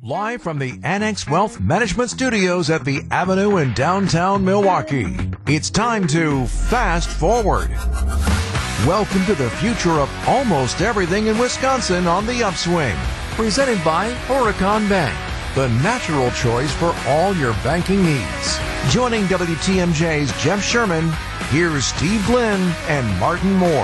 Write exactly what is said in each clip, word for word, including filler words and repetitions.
Live from the Annex Wealth Management Studios at the Avenue in downtown Milwaukee, it's time to fast forward. Welcome to the future of almost everything in Wisconsin on the Upswing. Presented by Horicon Bank, the natural choice for all your banking needs. Joining W T M J's Jeff Sherman, here's Steve Glenn and Martin Moore.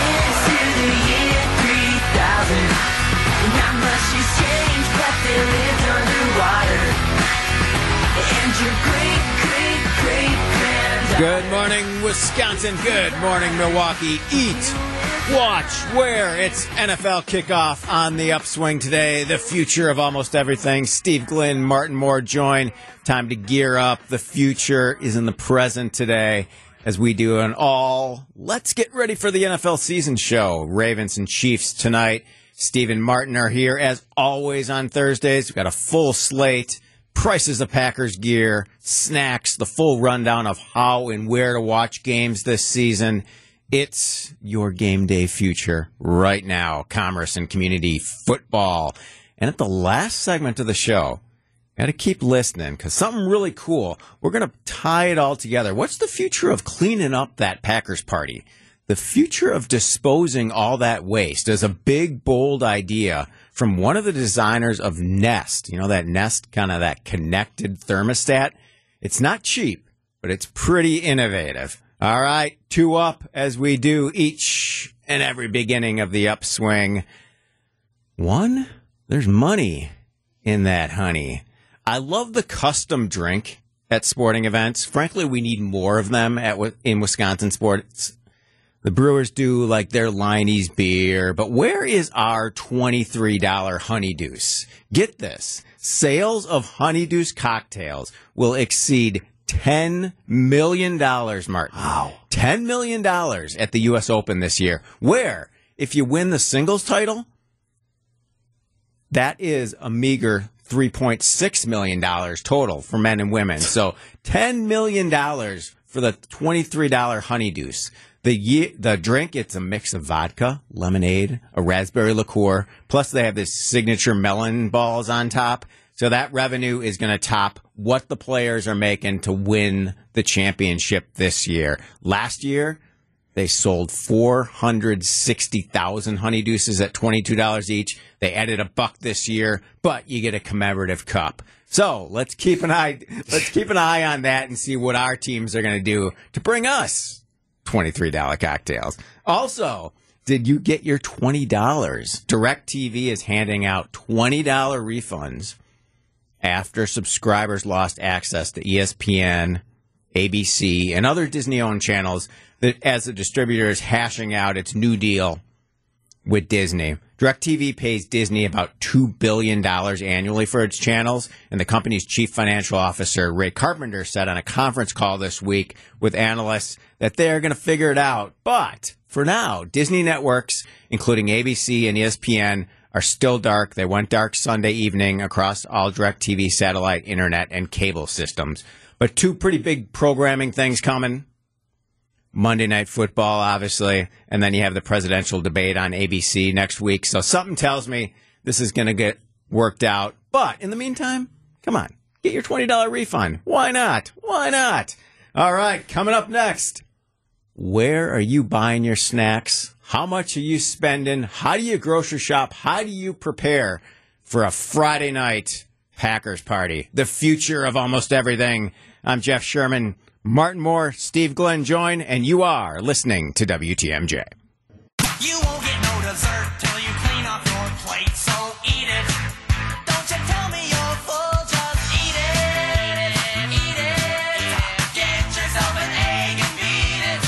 Good morning, Wisconsin. Good morning, Milwaukee. Eat, watch, wear. It's N F L kickoff on the Upswing today. The future of almost everything. Steve Glenn, Martin Moore join. Time to gear up. The future is in the present today as we do an all. Let's get ready for the N F L season show. Ravens and Chiefs tonight. Steve and Martin are here as always on Thursdays. We've got a full slate. Prices of Packers gear, snacks, the full rundown of how and where to watch games this season. It's your game day future right now. Commerce and community football. And at the last segment of the show, got to keep listening because something really cool. We're going to tie it all together. What's the future of cleaning up that Packers party? The future of disposing all that waste is a big, bold idea from one of the designers of Nest. You know, that Nest, kind of that connected thermostat. It's not cheap, but it's pretty innovative. All right, two up as we do each and every beginning of the Upswing. One, there's money in that honey. I love the custom drink at sporting events. Frankly, we need more of them at in Wisconsin sports. The Brewers do like their Liney's beer, but where is our twenty-three dollars Honeydeuce? Get this. Sales of Honeydeuce cocktails will exceed ten million dollars, Martin. Wow. ten million dollars at the U S Open this year, where if you win the singles title, that is a meager three point six million dollars total for men and women. So ten million dollars for the twenty-three dollars Honeydeuce. The ye- the drink, it's a mix of vodka, lemonade, a raspberry liqueur, plus they have this signature melon balls on top. So that revenue is going to top what the players are making to win the championship this year. Last year, they sold four hundred sixty thousand Honeydeuces at twenty-two dollars each. They added a buck this year, but you get a commemorative cup. So let's keep an eye, let's keep an eye on that and see what our teams are going to do to bring us twenty-three dollars cocktails. Also, did you get your twenty dollars? DirecTV is handing out twenty dollars refunds after subscribers lost access to E S P N, A B C, and other Disney-owned channels that as the distributor is hashing out its new deal with Disney. DirecTV pays Disney about two billion dollars annually for its channels, and the company's chief financial officer, Ray Carpenter, said on a conference call this week with analysts that they're going to figure it out. But for now, Disney networks, including A B C and E S P N, are still dark. They went dark Sunday evening across all DirecTV satellite, internet, and cable systems. But two pretty big programming things coming. Monday Night Football, obviously, and then you have the presidential debate on A B C next week. So something tells me this is going to get worked out. But in the meantime, come on, get your twenty dollars refund. Why not? Why not? All right, coming up next, where are you buying your snacks? How much are you spending? How do you grocery shop? How do you prepare for a Friday night Packers party? The future of almost everything. I'm Jeff Sherman. Martin Moore, Steve Glenn join, and you are listening to W T M J. You won't get no dessert till you clean up your plate, so eat it. Don't you tell me you're full, just eat it. Eat it. Get yourself an egg and beat it.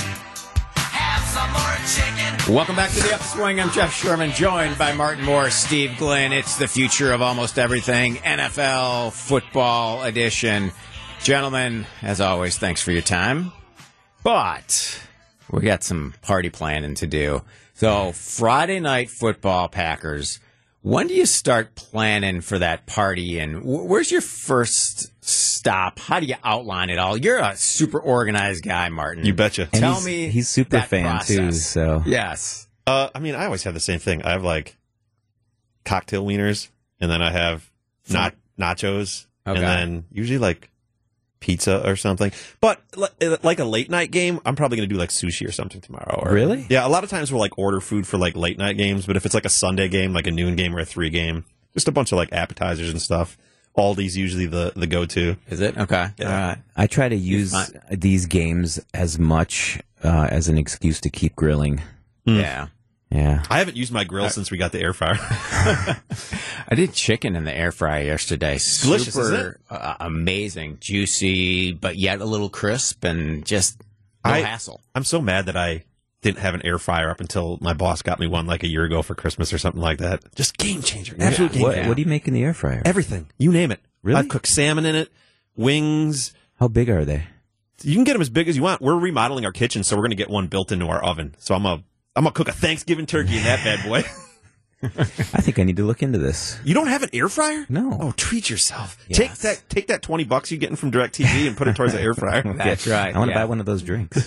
Have some more chicken. Welcome back to the Upswing. I'm Jeff Sherman, joined by Martin Moore, Steve Glenn. It's the future of almost everything, N F L football edition. Gentlemen, as always, thanks for your time. But we got some party planning to do. So Friday night football, Packers. When do you start planning for that party? And where's your first stop? How do you outline it all? You're a super organized guy, Martin. You betcha. And Tell he's, me he's super that fan process. too. So yes. Uh, I mean, I always have the same thing. I have like cocktail wieners, and then I have not nachos, Okay. and then usually like pizza or something. But li- like a late night game, I'm probably going to do like sushi or something tomorrow. Or, Really? Yeah, a lot of times we'll like order food for like late night games, but if it's like a Sunday game, like a noon game or a three game, just a bunch of like appetizers and stuff. Aldi's usually the, the go-to. Is it? Okay. Yeah. All right. I try to use fine. these games as much uh, as an excuse to keep grilling. Yeah. Yeah. I haven't used my grill since we got the air fryer. I did chicken in the air fryer yesterday. Delicious, Super, isn't it? Uh, amazing, juicy, but yet a little crisp and just no I- hassle. I'm so mad that I didn't have an air fryer up until my boss got me one like a year ago for Christmas or something like that. Just game changer. Absolute game What, changer. what do you make in the air fryer? Everything. You name it. Really? I've cooked salmon in it, wings. How big are they? You can get them as big as you want. We're remodeling our kitchen, so we're going to get one built into our oven. So I'm a I'm gonna cook a Thanksgiving turkey in that bad boy. I think I need to look into this. You don't have an air fryer? No. Oh, treat yourself. Yes. Take that take that twenty bucks you're getting from DirecTV and put it towards the air fryer. That's right. I want to yeah. buy one of those drinks.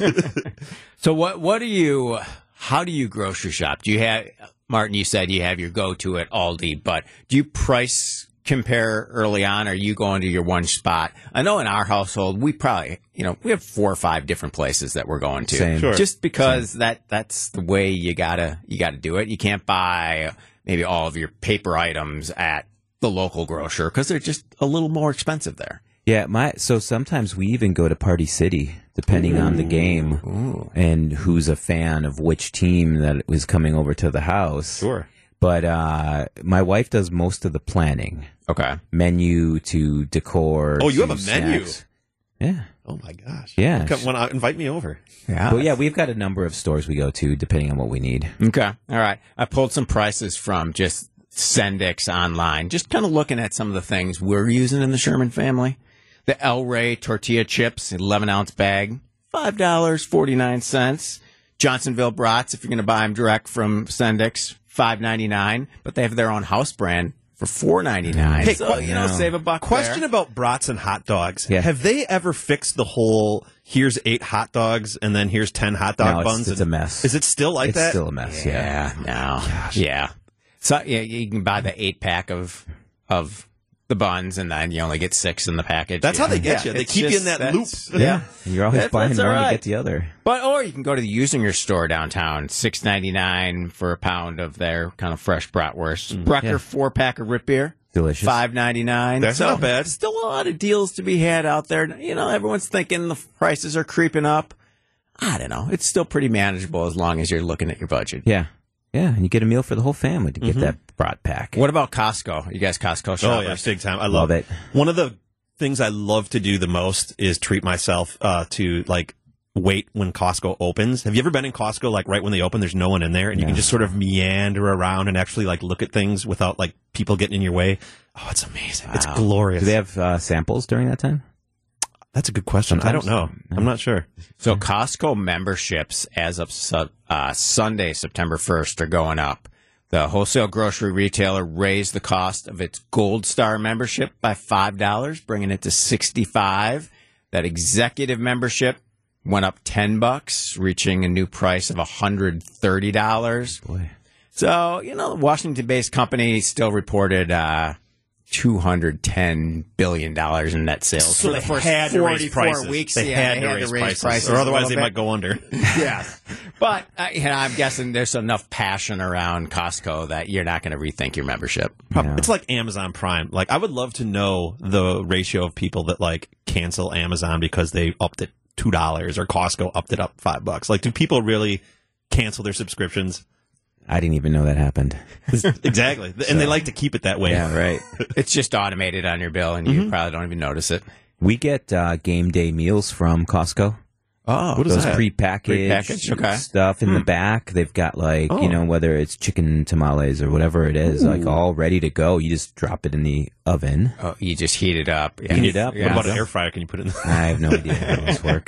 So what? What do you? How do you grocery shop? Do you have Martin? You said you have your go-to at Aldi, but do you price compare early on? Or are you going to your one spot? I know in our household we probably you know we have four or five different places that we're going to. Same. Sure. Just because that that's the way you gotta you gotta do it. You can't buy maybe all of your paper items at the local grocer because they're just a little more expensive there. Yeah, my so sometimes we even go to Party City, depending on the game and who's a fan of which team that is coming over to the house. Sure. But uh, my wife does most of the planning, Okay. menu to decor. Oh, you to have a menu? snacks. Yeah. Oh my gosh. Yeah. Come, when, uh, invite me over. Yeah. But yeah, we've got a number of stores we go to depending on what we need. Okay. All right. I pulled some prices from just Sendix online, just kind of looking at some of the things we're using in the Sherman family. The El Rey tortilla chips, eleven ounce bag, five dollars and forty-nine cents. Johnsonville brats, if you're going to buy them direct from Sendix, five ninety-nine, but they have their own house brand for four ninety-nine. Hey, so, qu- you know, no. save a buck Question there. about brats and hot dogs. Yeah. Have they ever fixed the whole here's eight hot dogs and then here's ten hot dog No, it's- buns? it's and- a mess. Is it still like it's that? still a mess. Yeah. Yeah, no. Yeah. So yeah, you can buy the eight pack of of the buns, and then you only get six in the package. That's Yeah. how they get you. They it's keep you in just- that loop. that's- Yeah. And you're always That's- buying that's one all to right. get the other. But or you can go to the Usinger store downtown, six ninety nine for a pound of their kind of fresh bratwurst. Brucker Yeah. four pack of root beer, Delicious. five ninety nine. That's so not bad. Still a lot of deals to be had out there. You know, everyone's thinking the prices are creeping up. I don't know. It's still pretty manageable as long as you're looking at your budget. Yeah. Yeah. And you get a meal for the whole family to get Mm-hmm. that brat pack. What about Costco? You guys Costco Oh shoppers? yeah, big time. I Love love, it. One of the things I love to do the most is treat myself uh, to like wait when Costco opens. Have you ever been in Costco like right when they open? There's no one in there, and you Yeah. can just sort of meander around and actually like look at things without like people getting in your way. Oh, it's amazing. It's Wow. glorious. Do they have uh, samples during that time? That's a good question. I don't know. I'm not sure. So Costco memberships as of su- uh, Sunday, September first, are going up. The wholesale grocery retailer raised the cost of its Gold Star membership by five dollars, bringing it to sixty-five dollars. That executive membership went up ten bucks, reaching a new price of one hundred thirty dollars. Boy. So, you know, the Washington-based company still reported uh, two hundred ten billion dollars in net sales So for the they first had to raise forty-four prices. weeks. They, Yeah, had, to raise prices, or a otherwise little they bit. might go under. Yeah. But uh, you know, I'm guessing there's enough passion around Costco that you're not going to rethink your membership. Yeah. It's like Amazon Prime. Like I would love to know the ratio of people that like cancel Amazon because they upped it two dollars or Costco upped it up five bucks. Like, do people really cancel their subscriptions? I didn't even know that happened. Exactly, and they like to keep it that way. Yeah, right. It's just automated on your bill, and you probably don't even notice it. We get uh, game day meals from Costco. Oh, What is Those that? prepackaged Prepackaged, okay. stuff in the back. They've got like, Oh. you know, whether it's chicken tamales or whatever it is, like all ready to go. You just drop it in the oven. oh, you just heat it up. Yeah. Heat it up. What Yeah. about an air fryer? Can you put it in? I have no idea how those work.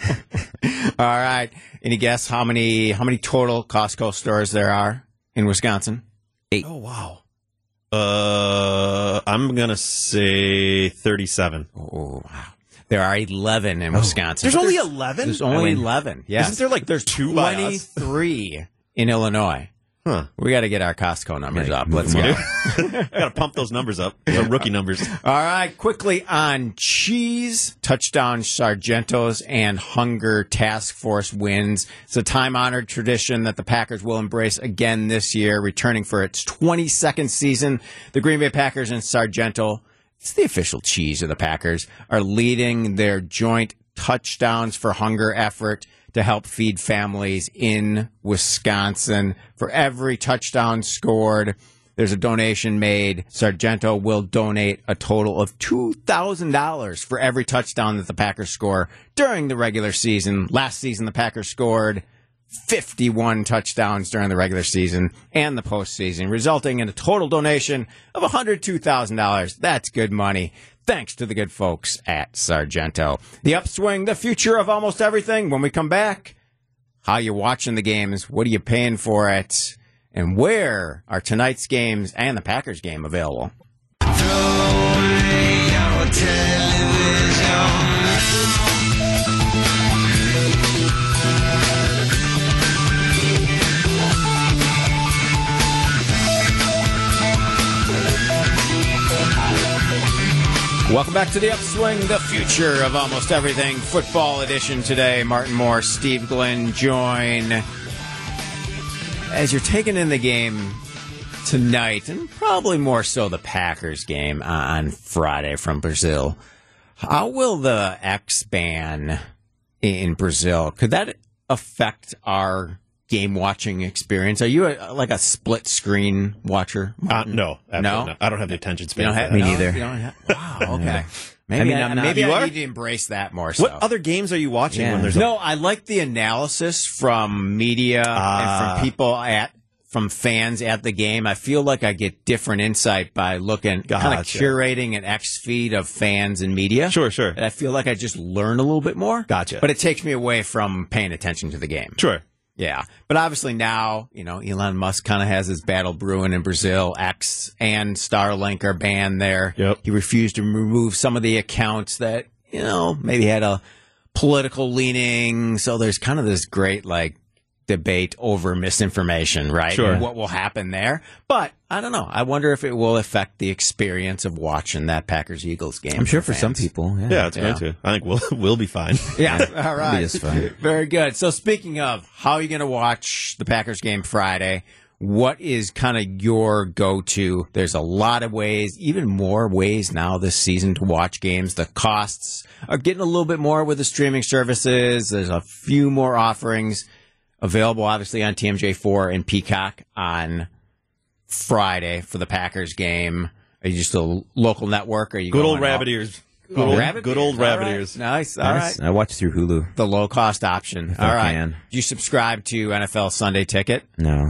All right. Any guess how many how many total Costco stores there are in Wisconsin? Oh wow. Uh, I'm gonna say thirty-seven. Oh, wow. There are eleven in Wisconsin. There's only eleven. There's only eleven. Yeah. Isn't there like There's two by us? twenty-three in Illinois. Huh. We got to get our Costco numbers Yeah, up. move Let's them go. up. I got to pump those numbers up. Those are rookie numbers. All right, quickly on cheese, touchdown Sargentos and Hunger Task Force wins. It's a time-honored tradition that the Packers will embrace again this year, returning for its twenty-second season. The Green Bay Packers and Sargento, it's the official cheese of the Packers, are leading their joint touchdowns for hunger effort to help feed families in Wisconsin. For every touchdown scored, there's a donation made. Sargento will donate a total of two thousand dollars for every touchdown that the Packers score during the regular season. Last season, the Packers scored fifty-one touchdowns during the regular season and the postseason, resulting in a total donation of one hundred two thousand dollars. That's good money. Thanks to the good folks at Sargento. The upswing, the future of almost everything. When we come back, how you watching the games? What are you paying for it? And where are tonight's games and the Packers game available? Welcome back to the Upswing, the future of almost everything. Football edition today. Martin Moore, Steve Glenn join. As you're taking in the game tonight, and probably more so the Packers game on Friday from Brazil, how will the X ban in Brazil, could that affect our game watching experience? Are you a, like a split screen watcher? Uh, no, absolutely No? not. I don't have the attention You span. don't for have, that. Me no? neither. You don't have, wow, okay. Maybe I, mean, I, I'm not- maybe you I are? need to embrace that more so. What other games are you watching Yeah. when there's a No, I like the analysis from media Ah. and from people at from fans at the game. I feel like I get different insight by looking, kind of Gotcha. curating an X feed of fans and media. Sure, sure. And I feel like I just learn a little bit more. Gotcha. But it takes me away from paying attention to the game. Sure. Yeah. But obviously now, you know, Elon Musk kind of has his battle brewing in Brazil. X and Starlink are banned there. Yep. He refused to remove some of the accounts that, you know, maybe had a political leaning. So there's kind of this great, like, debate over misinformation, right? Sure. And what will happen there. But I don't know. I wonder if it will affect the experience of watching that Packers-Eagles game. I'm sure for some fans. people. Yeah. Yeah, it's Yeah. going to. I think we'll we'll be fine. Yeah. All It'll right. be just fine. Very good. So speaking of, how are you going to watch the Packers game Friday? What is kind of your go-to? There's a lot of ways, even more ways now this season to watch games. The costs are getting a little bit more with the streaming services. There's a few more offerings available, obviously, on T M J four and Peacock on Friday for the Packers game. Are you just a local network? Or are you Good old going out? rabbit ears. Good Oh, old, rabbit good old ears. All rabbit right. ears. Nice. All Nice. right. I watch through Hulu. The low cost option. If All I right. can. Do you subscribe to N F L Sunday Ticket? No.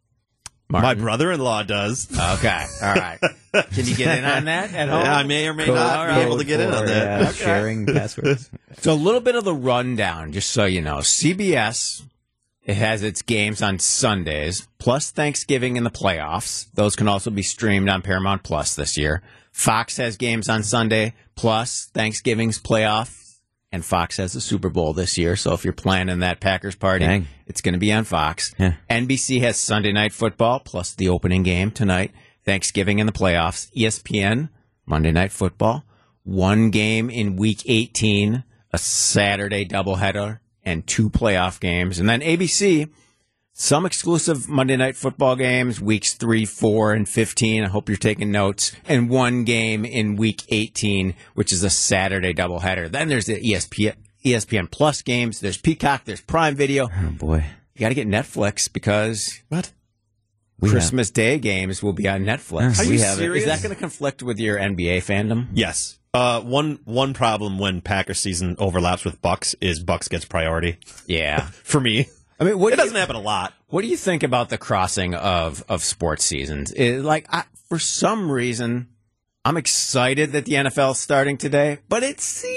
My Martin? brother-in-law does. Okay. All right. Can you get in on that at home? Yeah, I may or may Cool. not All be right. able to get in on For, that. uh, Sharing passwords. So a little bit of the rundown, just so you know. C B S, it has its games on Sundays, plus Thanksgiving and the playoffs. Those can also be streamed on Paramount Plus this year. Fox has games on Sunday, plus Thanksgiving's playoff, and Fox has the Super Bowl this year. So if you're planning that Packers party, Dang. it's going to be on Fox. Yeah. N B C has Sunday Night Football, plus the opening game tonight, Thanksgiving and the playoffs. E S P N, Monday Night Football, one game in Week eighteen, a Saturday doubleheader, and two playoff games. And then A B C, some exclusive Monday Night Football games, weeks three, four, and fifteen. I hope you're taking notes. And one game in week eighteen, which is a Saturday doubleheader. Then there's the E S P N, E S P N Plus games. There's Peacock. There's Prime Video. Oh, boy. You got to get Netflix because What? We Christmas Day games will be on Netflix. Are we you have it. serious? Is that going to conflict with your N B A fandom? Yes. Uh, one one problem when Packers season overlaps with Bucks is Bucks gets priority Yeah. for me. I mean, what It do you- doesn't happen a lot. What do you think about the crossing of, of sports seasons? It, like, I, for some reason, I'm excited that the N F L is starting today, but it seems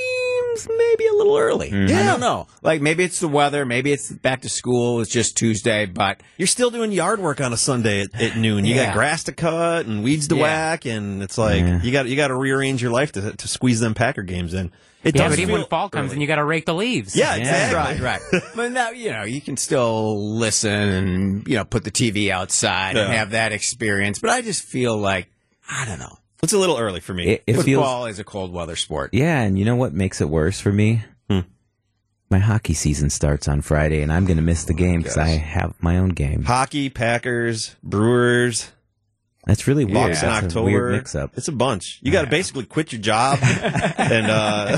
seems maybe a little early. Mm-hmm. I don't know. Like maybe it's the weather, maybe it's back to school. It's just Tuesday, but You're still doing yard work on a Sunday at, at noon. You Yeah. got grass to cut and weeds to Yeah. whack, and it's like Yeah. you got you got to rearrange your life to to squeeze them Packer games in. It Yeah, does but even feel when fall comes early. and you got to rake the leaves. Yeah, Yeah. exactly. right, right. But now you know you can still listen and you know put the T V outside and Yeah. have that experience. But I just feel like I don't know. It's a little early for me. It, it feels. Football is a cold weather sport. Yeah, and you know what makes it worse for me? Hmm. My hockey season starts on Friday, and I'm going to miss the game because I have my own game. Hockey, Packers, Brewers, That's really weird. Bucks in That's a October. weird mix-up. It's a bunch. You got to basically quit your job and uh,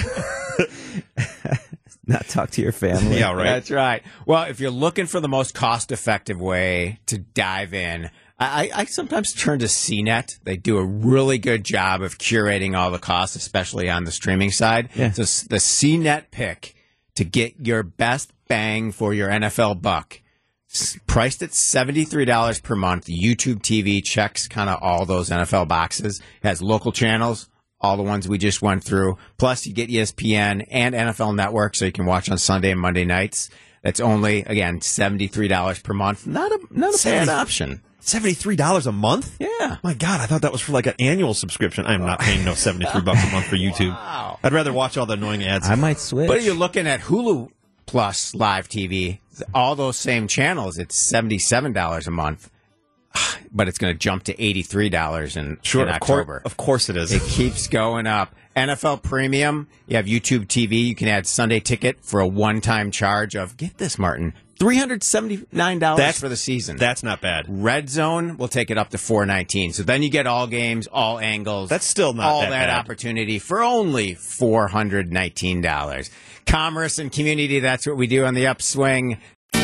Not talk to your family. yeah, right. That's right. Well, if you're looking for the most cost-effective way to dive in, I, I sometimes turn to C net. They do a really good job of curating all the costs, especially on the streaming side. Yeah. So s- the C net pick to get your best bang for your N F L buck, s- priced at seventy-three dollars per month. YouTube T V checks kind of all those N F L boxes. It has local channels, all the ones we just went through. Plus, you get E S P N and N F L Network, so you can watch on Sunday and Monday nights. That's only, again, seventy-three dollars per month. Not a not a bad Seventy- option. seventy-three dollars a month? Yeah. My God, I thought that was for like an annual subscription. I'm not paying no seventy-three bucks a month for YouTube. Wow. I'd rather watch all the annoying ads. I might switch. But you're looking at Hulu Plus Live T V, all those same channels, it's seventy-seven dollars a month. But it's going to jump to eighty-three dollars in, sure, in of, cour- October. of course it is. It keeps going up. N F L Premium, you have YouTube T V. You can add Sunday Ticket for a one-time charge of, get this, Martin, three hundred seventy-nine dollars That's- for the season. That's not bad. Red Zone will take it up to four nineteen. So then you get all games, all angles. That's still not all that that bad. opportunity for only four hundred nineteen dollars. Commerce and community, that's what we do on the upswing.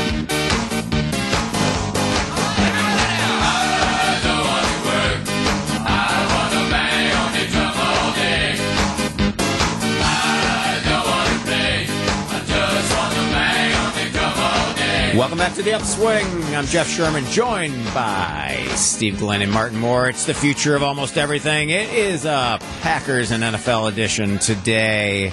Welcome back to the Upswing. I'm Jeff Sherman, joined by Steve Glenn and Martin Moore. It's the future of almost everything. It is a Packers and N F L edition today.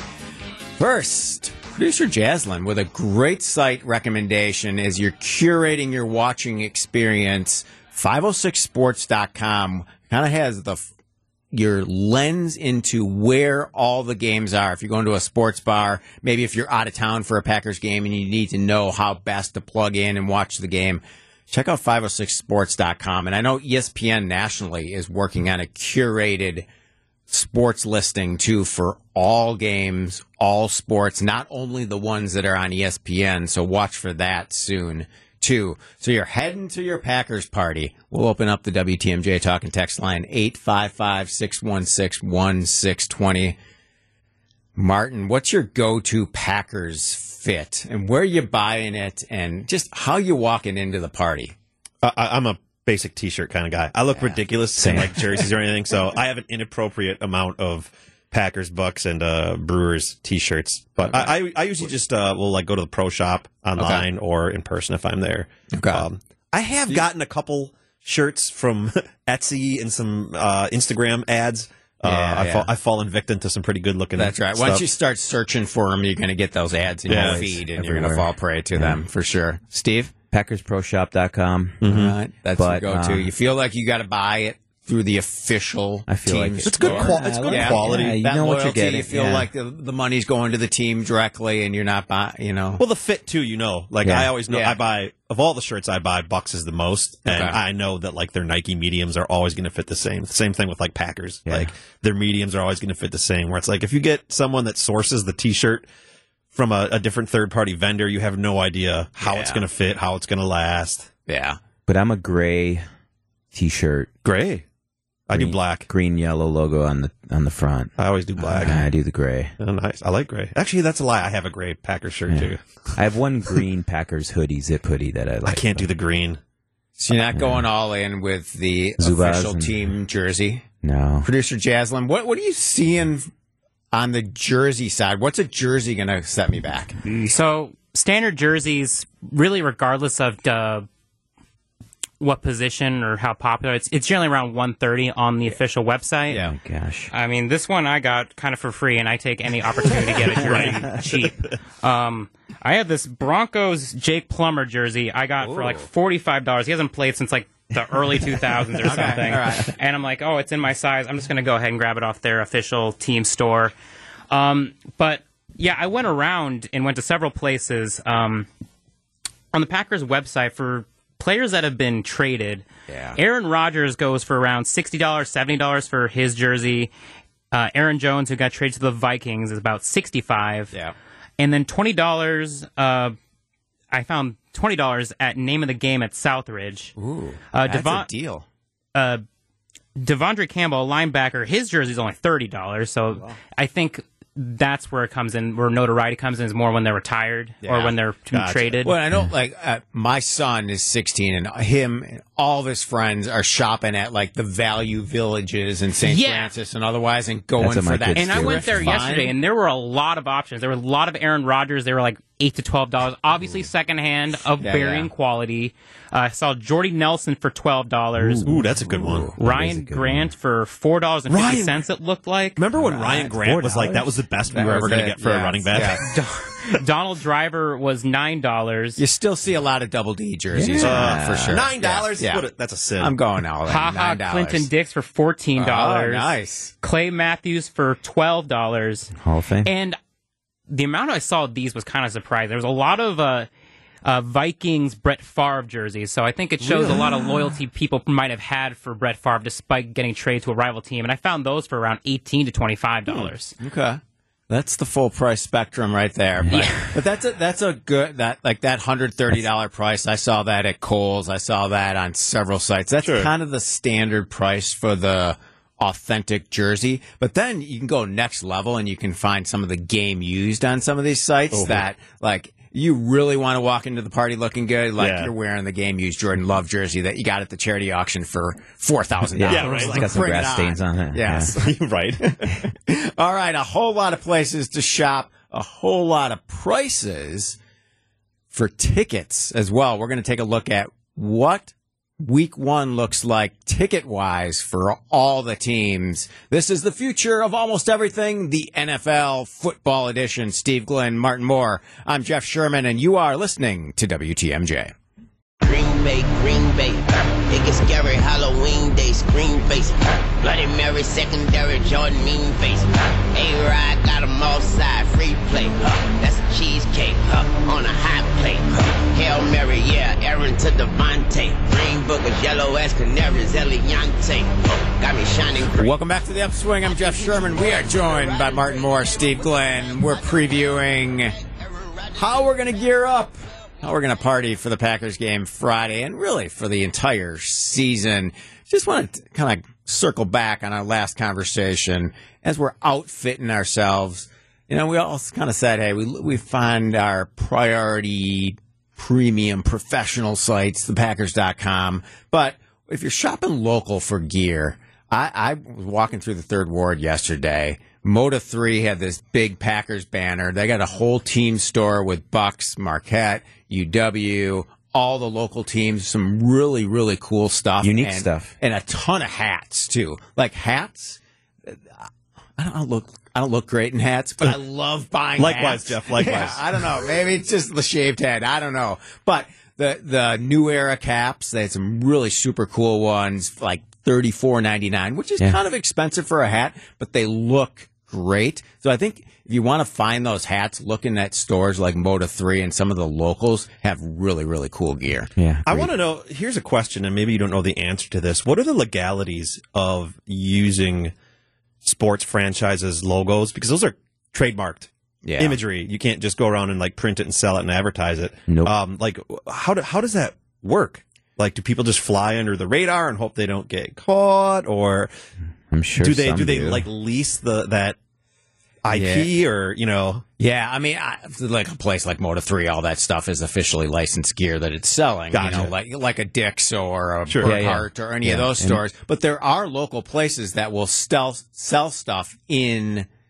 First, producer Jaslyn with a great site recommendation as you're curating your watching experience. five oh six sports dot com kind of has the your lens into where all the games are. If you're going to a sports bar, maybe if you're out of town for a Packers game and you need to know how best to plug in and watch the game, check out five oh six sports dot com. And I know E S P N nationally is working on a curated sports listing too for all games, all sports, not only the ones that are on E S P N. So watch for that soon too. So you're heading to your Packers party. We'll open up the W T M J talk and text line eight five five, six one six, one six two zero. Martin, what's your go-to Packers fit and where you buying it and just how you walking into the party? I, I- I'm a basic T-shirt kind of guy. I look ridiculous in like jerseys or anything, so I have an inappropriate amount of Packers, Bucks, and uh, Brewers T-shirts. But Okay. I, I, I usually just uh, will like go to the pro shop online or in person if I'm there. Okay. Um, I have gotten a couple shirts from Etsy and some uh, Instagram ads. Uh, Yeah, I've, yeah. fall, I've fallen victim to some pretty good looking. That's right. Stuff. Once you start searching for them, you're going to get those ads in Yeah, your it's feed and you're going to everywhere. fall prey to them for sure. Steve? Packers Pro Shop dot com. All right. That's But, your go-to. um, you feel like you got to buy it through the official I feel like team it. It's good store. qual- it's good Yeah. quality. Yeah, you That know what you're loyalty, getting. You feel yeah. like the, the money's going to the team directly and you're not buying, you know. Well, the fit too, you know. Like Yeah. I always know, Yeah. I buy of all the shirts I buy, Bucks is the most, and Okay. I know that like their Nike mediums are always going to fit the same. Same thing with like Packers, Yeah. like their mediums are always going to fit the same. Where it's like if you get someone that sources the T-shirt from a, a different third party vendor, you have no idea how it's Yeah. going to fit, how it's going to last. Yeah. But I'm a gray T-shirt, Gray, I do Green- black. green yellow logo on the on the front. I always do black. I do the gray. Oh, nice. I like gray. Actually, that's a lie. I have a gray Packers shirt Yeah. too. I have one green Packers hoodie, zip hoodie that I like. I can't do the green. So you're not going all in with the Zubaz official and- team jersey. No. Producer Jaslyn, what, what are you seeing on the jersey side? What's a jersey going to set me back? So standard jerseys, really, regardless of the what position or how popular. It's it's generally around one thirty on the official website. Yeah. Oh, gosh. I mean, this one I got kind of for free, and I take any opportunity to get a jersey cheap. Um, I have this Broncos Jake Plummer jersey I got for like forty-five dollars. He hasn't played since like the early two thousands or something. all right. And I'm like, oh, it's in my size. I'm just going to go ahead and grab it off their official team store. Um, but, yeah, I went around and went to several places um, on the Packers website for players that have been traded. Yeah. Aaron Rodgers goes for around sixty dollars, seventy dollars for his jersey. Uh, Aaron Jones, who got traded to the Vikings, is about sixty-five dollars. Yeah. And then twenty dollars, uh, I found twenty dollars at Name of the Game at Southridge. Ooh, Uh, that's Devon- a deal. Uh, Devondre Campbell, a linebacker, his jersey's only thirty dollars. So I think that's where it comes in, where notoriety comes in, is more when they're retired or Yeah. when they're Gotcha. traded. Well, I know, like, uh, my son is sixteen, and him and all of his friends are shopping at, like, the value villages in Saint Yeah. Francis and otherwise, and going That's what for my that. kids And I do. went there Fine. yesterday, and there were a lot of options. There were a lot of Aaron Rodgers. They were like eight to twelve dollars. Obviously, secondhand of Yeah, varying yeah. quality. Uh, I saw Jordy Nelson for twelve dollars. Ooh, that's a good one. Ryan a good Grant for four dollars and fifty cents. It looked like. Remember when Right. Ryan Grant was like, that was the best we That were was ever going it. to get for Yeah. a running back? Yeah. Donald Driver was nine dollars. You still see a lot of double D jerseys, Yeah. uh, for sure. Nine dollars? Yeah. Yeah. That's a sin. I'm going all in. Ha ha, Nine dollars. Clinton Dix for fourteen dollars. Oh, nice. Clay Matthews for twelve dollars. Hall of Fame. And the amount I saw of these was kind of surprising. There was a lot of uh, uh, Vikings Brett Favre jerseys, so I think it shows a lot of loyalty people might have had for Brett Favre despite getting traded to a rival team. And I found those for around eighteen to twenty-five dollars. Okay. That's the full price spectrum right there. But, Yeah. but that's a that's a good that like that one hundred thirty dollars price. I saw that at Kohl's. I saw that on several sites. That's Sure. kind of the standard price for the authentic jersey. But then you can go next level and you can find some of the game used on some of these sites that like you really want to walk into the party looking good, like Yeah. you're wearing the game used Jordan Love jersey that you got at the charity auction for four thousand dollars. Yeah, right. It's got some bring it grass stains on it. Yes. right. All right, a whole lot of places to shop, a whole lot of prices for tickets as well. We're going to take a look at what week one looks like ticket-wise for all the teams. This is the future of almost everything, the N F L Football Edition. Steve Glenn, Martin Moore. I'm Jeff Sherman, and you are listening to W T M J. Green Bay, Green Bay. It gets scary Halloween day, scream face. Bloody Mary, secondary, Jordan, mean face. A-Rod got them all side, free play. Huh? That's a cheesecake, huh? On a hot plate. Huh? Hail Mary, yeah, Aaron to Devontae. Green Book is yellow as canaries, Eliante. Huh? Got me shining green. Welcome back to the Upswing. I'm Jeff Sherman. We are joined by Martin Moore, Steve Glenn. We're previewing how we're going to gear up, how we're going to party for the Packers game Friday, and really for the entire season. Just want to kind of circle back on our last conversation as we're outfitting ourselves. You know, we all kind of said, hey, we we find our priority premium professional sites, the packers dot com. But if you're shopping local for gear, I, I was walking through the Third Ward yesterday. Moda three had this big Packers banner. They got a whole team store with Bucks, Marquette, U W, all the local teams, some really, really cool stuff. Unique and, stuff. And a ton of hats, too. Like hats, I don't, I don't look I don't look great in hats, but I love buying Likewise, hats. Jeff, likewise. Yeah, I don't know. Maybe it's just the shaved head. I don't know. But the the new era caps, they had some really super cool ones, like thirty-four ninety-nine, which is Yeah. kind of expensive for a hat, but they look great. So I think if you want to find those hats, looking at stores like Moda three and some of the locals have really, really cool gear. Yeah. I want to know, here's a question, and maybe you don't know the answer to this. What are the legalities of using sports franchises logos? Because those are trademarked Yeah. imagery. You can't just go around and like print it and sell it and advertise it. Nope. Um, like, how, do, how does that work? Like, do people just fly under the radar and hope they don't get caught? Or I'm sure do they some do they like lease the that I P or, you know? Yeah, I mean, I, like a place like Moda three, all that stuff is officially licensed gear that it's selling. Gotcha. You know, like like a Dick's or a Sure. Burkhart Yeah, or any of Yeah, those and- stores. But there are local places that will sell sell stuff in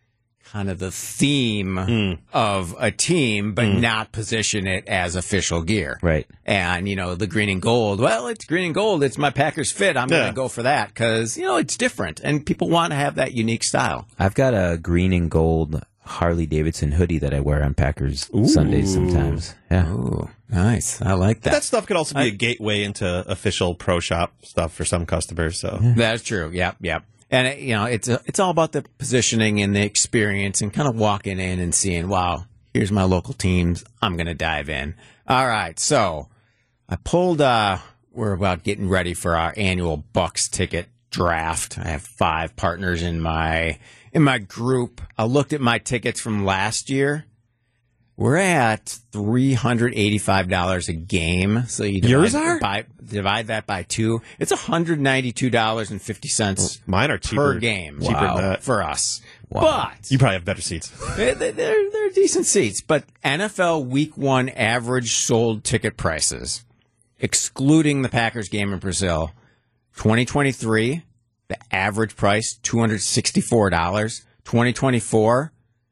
kind of the theme Mm. of a team, but Mm. not position it as official gear. Right. And, you know, the green and gold, well, it's green and gold. It's my Packers fit. I'm Yeah. going to go for that because, you know, it's different and people want to have that unique style. I've got a green and gold Harley Davidson hoodie that I wear on Packers Sundays sometimes. Yeah. Ooh, nice. I like that. That stuff could also be a gateway into official pro shop stuff for some customers. So That's true. Yep, yep. And it, you know, it's a, it's all about the positioning and the experience, and kind of walking in and seeing, wow, here's my local teams. I'm going to dive in. All right, so I pulled. Uh, we're about getting ready for our annual Bucks ticket draft. I have five partners in my in my group. I looked at my tickets from last year. We're at three hundred eighty-five dollars a game. So you divide, Yours are? By, divide that by two. It's one hundred ninety-two dollars and fifty cents mine are cheaper per game cheaper wow, than that. for us. Wow. But You probably have better seats. they're, they're, they're decent seats. But N F L Week One average sold ticket prices, excluding the Packers game in Brazil, twenty twenty-three, the average price two hundred sixty-four dollars. twenty twenty-four,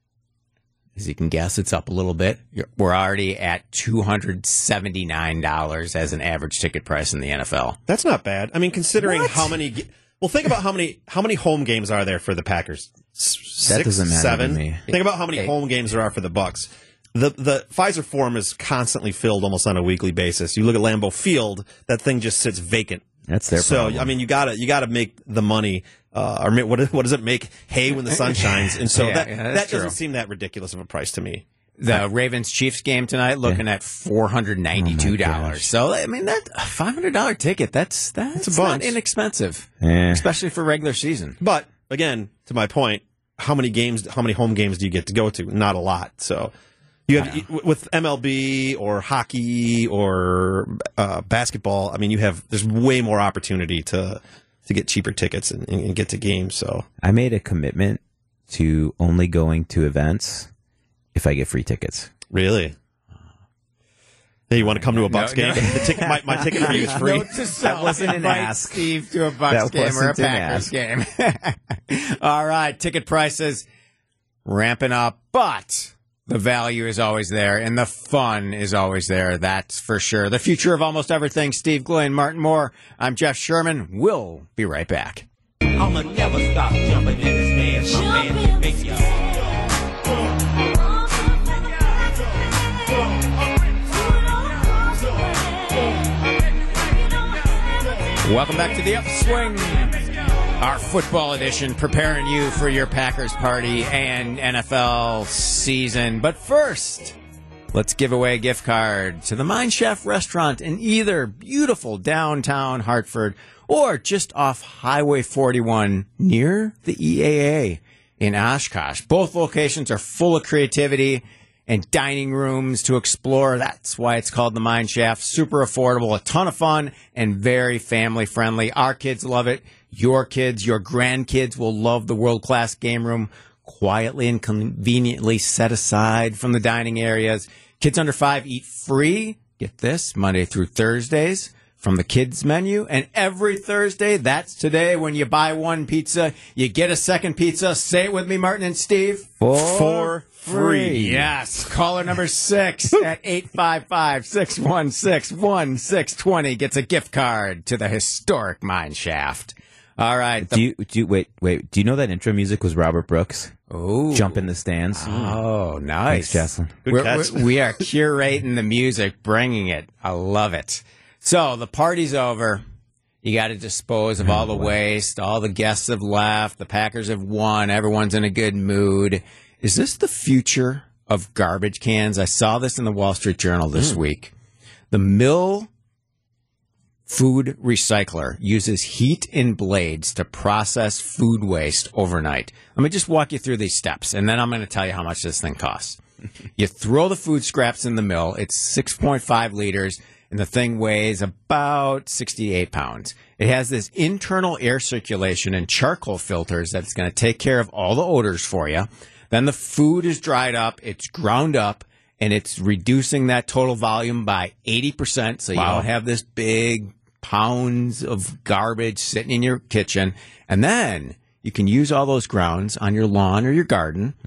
as you can guess, it's up a little bit. You're- We're already at two hundred seventy-nine dollars as an average ticket price in the N F L. That's not bad. I mean, considering What? how many. ge- Well, think about how many how many home games are there for the Packers. S- That Six, doesn't matter to seven. me. Think about how many Eight. home games there are for the Bucks. The the Pfizer Forum is constantly filled almost on a weekly basis. You look at Lambeau Field, that thing just sits vacant. That's their So problem. I mean, you gotta you gotta make the money, uh, or ma- what what does it make hay when the sun shines? And so Yeah, that yeah, that's that doesn't true. seem that ridiculous of a price to me. The Ravens Chiefs game tonight, looking at four hundred ninety-two dollars. Oh, gosh. So I mean, that a five hundred dollar ticket. That's that's It's a not bunch. inexpensive, Eh. especially for regular season. But again, to my point, how many games, how many home games do you get to go to? Not a lot. So you have you- with M L B or hockey or uh, basketball. I mean, you have there's way more opportunity to to get cheaper tickets and, and get to games. So I made a commitment to only going to events if I get free tickets. really, hey, you want to come to a Bucks No, no. game? The ticket, my, my ticket for you is free. That wasn't an Invite ask. Steve to a Bucks That game or a wasn't an Packers ask. game. All right, ticket prices ramping up, but the value is always there and the fun is always there. That's for sure. The future of almost everything. Steve Glynn, Martin Moore. I'm Jeff Sherman. We'll be right back. I'ma never stop jumping in the stands, my man. Make y'all. Welcome back to the Upswing, our football edition, preparing you for your Packers party and N F L season. But first, let's give away a gift card to the Mind Chef restaurant in either beautiful downtown Hartford or just off Highway forty-one near the E A A in Oshkosh. Both locations are full of creativity and dining rooms to explore. That's why it's called the Mine Shaft. Super affordable, a ton of fun, and very family friendly. Our kids love it. Your kids, your grandkids will love the world-class game room, quietly and conveniently set aside from the dining areas. Kids under five eat free. Get this, Monday through Thursdays from the kids menu. And every Thursday, that's today, when you buy one pizza, you get a second pizza. Say it with me, Martin and Steve. For free. Yes. Caller number six at eight five five, six one six, one six two zero gets a gift card to the historic Mine Shaft. All right. Do you, do you, wait, wait. Do you know that intro music was Robert Brooks? Oh. Jump in the stands. Oh, nice. Thanks, Jocelyn. Good We're, catch. we're, we are curating the music, bringing it. I love it. So the party's over. You got to dispose of all the waste. All the guests have left. The Packers have won. Everyone's in a good mood. Is this the future of garbage cans? I saw this in the Wall Street Journal this week. The Mill Food Recycler uses heat and blades to process food waste overnight. Let me just walk you through these steps, and then I'm going to tell you how much this thing costs. You throw the food scraps in the mill. It's six point five liters, and the thing weighs about sixty-eight pounds. It has this internal air circulation and charcoal filters that's going to take care of all the odors for you. Then the food is dried up, it's ground up, and it's reducing that total volume by eighty percent, so you Wow. don't have this big pounds of garbage sitting in your kitchen. And then you can use all those grounds on your lawn or your garden.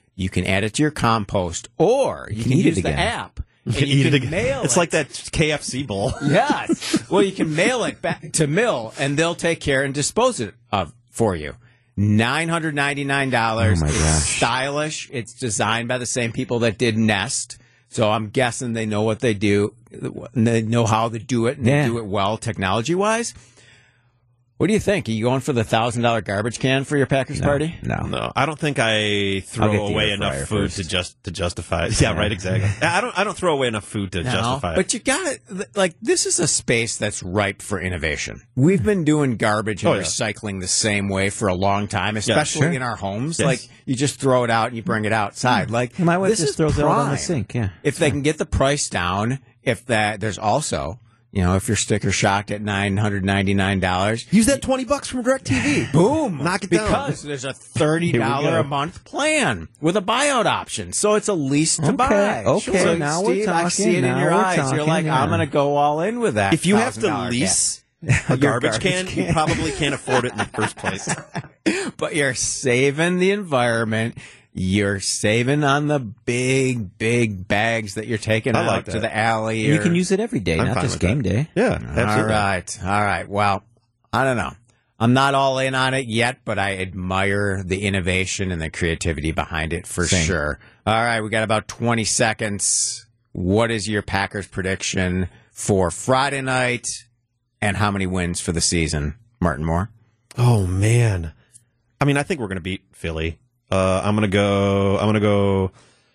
You can add it to your compost, or you, You can, can eat use it the again. app. You and can you eat can it again. mail It's it. like that K F C bowl. Yes. Well, you can mail it back to Mill, and they'll take care and dispose it of for you. nine hundred ninety-nine dollars. Oh, my it's gosh. stylish. It's designed by the same people that did Nest. So I'm guessing they know what they do. And they know how to do it, and Yeah. they do it well technology-wise. What do you think? Are you going for the one thousand dollars garbage can for your Packers party? No. No, I don't think I I'll throw get the away air enough fryer food first. to just to justify it. Yeah, right, exactly. I don't I don't throw away enough food to No, justify it. but you got to like this is a space that's ripe for innovation. We've been doing garbage and Oh, yeah. recycling the same way for a long time, especially sure. in our homes. Yes. Like you just throw it out and you bring it outside. Like My wife this just is throws it all down the prime. sink. Yeah. If they can get the price down, if that there's also, you know, if you're sticker shocked at nine hundred ninety-nine dollars, Use that twenty bucks from DirecTV. boom, Knock it down. because there's a thirty dollar go. a month plan with a buyout option, so it's a lease to Okay, buy. okay, So, now we're Steve, I talking, see it in now your we're eyes. You're talking, like, yeah. I'm going to go all in with that. If you have one thousand to dollars lease a Your garbage, garbage can, can. you probably can't afford it in the first place. gap. But you're saving the environment. You're saving on the big, big bags that you're taking I out like to that. the alley. You or- can use it every day, I'm not fine just with game that. day. Yeah, All absolutely. right. All right. Well, I don't know. I'm not all in on it yet, but I admire the innovation and the creativity behind it for Same. sure. All right. We got about twenty seconds. What is your Packers prediction for Friday night and how many wins for the season, Martin Moore? Oh man, I mean, I think we're going to beat Philly. Uh, I'm going to go. I'm going to go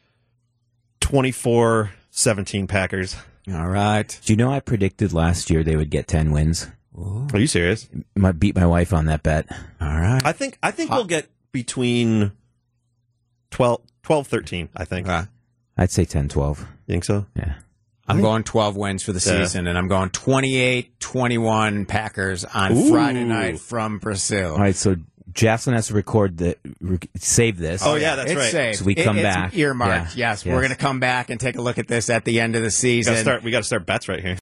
twenty-four seventeen Packers. All right. Do you know I predicted last year they would get ten wins? Are you serious? I beat my wife on that bet. All right. I think. I think we'll get between twelve, twelve, thirteen. I think. Okay. I'd say ten, twelve. You think so? Yeah. I'm going twelve wins for the Yeah. season, and I'm going twenty-eight twenty-one Packers on Ooh. Friday night from Brazil. All right, so Jocelyn has to record the rec- save this. Oh, yeah, that's it's right. Saved. So we come It- it's back. earmarked. Yeah. Yes, Yes. we're going to come back and take a look at this at the end of the We season. got to start. We got to start bets right here.